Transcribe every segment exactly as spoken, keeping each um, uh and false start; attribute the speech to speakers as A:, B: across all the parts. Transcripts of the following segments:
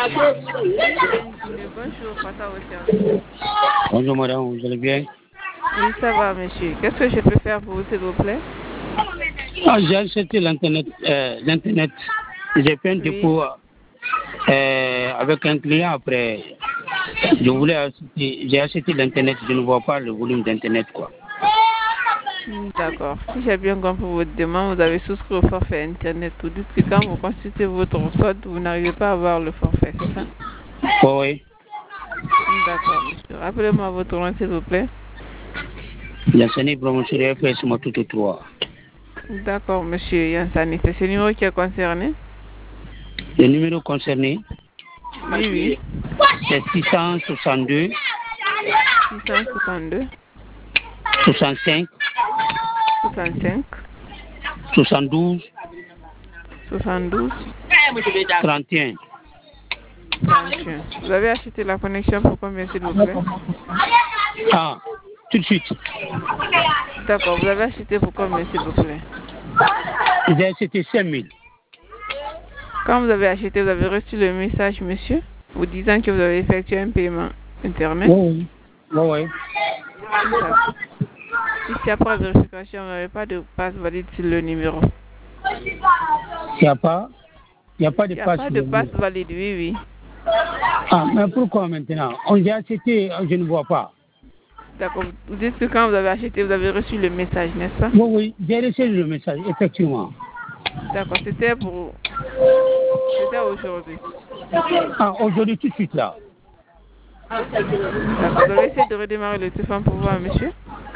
A: Bonjour, Fata au service.
B: Bonjour madame, vous allez bien?
A: Oui, ça va, monsieur. Qu'est-ce que je peux faire pour vous, s'il vous plaît?
B: Ah, j'ai acheté l'internet. Euh, l'internet. J'ai fait un
A: Oui.
B: dépôt euh, avec un client après. Je voulais acheter, j'ai acheté l'internet, je ne vois pas le volume d'internet quoi.
A: Hmm, d'accord. Si j'ai bien compris votre demande, vous avez souscrit au forfait internet. Vous dites que quand vous consultez votre solde, vous n'arrivez pas à voir le forfait, c'est ça?
B: Oh, oui.
A: Hmm, d'accord, monsieur. Rappelez-moi votre nom, s'il vous plaît.
B: Yansani promotion F S Matuto trois.
A: D'accord, monsieur Yansani. C'est ce numéro qui est concerné?
B: Le numéro concerné,
A: Oui, oui.
B: c'est six cent soixante-deux,
A: six cent soixante-deux,
B: soixante-cinq,
A: soixante-cinq,
B: soixante-douze,
A: soixante-douze,
B: trente et un.
A: trente et un. Vous avez acheté la connexion pour combien, s'il vous plaît?
B: Ah, tout de suite.
A: D'accord, vous avez acheté pour combien, s'il vous plaît?
B: J'ai acheté cinq mille.
A: Quand vous avez acheté, vous avez reçu le message, monsieur, vous disant que vous avez effectué un paiement internet?
B: Oui, oui, oui.
A: D'accord. Ici, après vérification, vous n'avez pas de passe valide sur le numéro.
B: Il n'y a pas, il n'y a pas de
A: Il n'y a
B: passe.
A: pas de passe valide, oui, oui.
B: Ah, mais pourquoi maintenant? On a acheté, je ne vois pas.
A: D'accord. Vous dites que quand vous avez acheté, vous avez reçu le message, n'est-ce pas?
B: Oui, oui, j'ai reçu le message, effectivement.
A: D'accord, c'était pour... C'était aujourd'hui.
B: Ah, aujourd'hui, tout de suite là.
A: D'accord, vous avez essayé de redémarrer le téléphone pour voir, monsieur?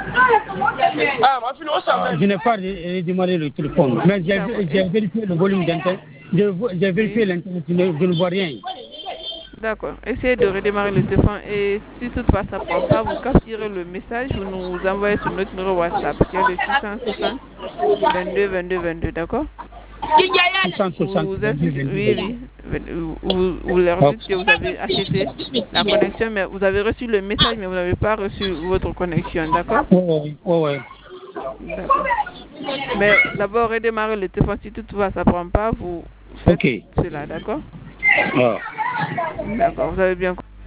B: Ah, je n'ai pas redémarré le téléphone, mais j'ai j'ai vérifié le volume d'internet. J'ai vérifié
A: Oui.
B: l'internet, je, ne- je ne vois rien.
A: D'accord. Essayez de redémarrer le téléphone et si toutefois ça ne prend pas, vous capturez le message, vous nous envoyez sur notre numéro WhatsApp qui est le six cent soixante, vingt-deux, vingt-deux, vingt-deux, d'accord?
B: six cent soixante,
A: Vous
B: vingt-deux,
A: insistez,
B: vingt-deux,
A: oui, oui. Vous, vous leur dites que vous avez acheté la connexion, mais vous avez reçu le message, mais vous n'avez pas reçu votre connexion, d'accord?
B: Oui, oui, oui.
A: D'accord. Mais d'abord, redémarrer le téléphone. Si toutefois ça ne prend pas, vous faites
B: Ok.
A: cela, d'accord?
B: Ah.
A: D'accord, vous avez bien compris.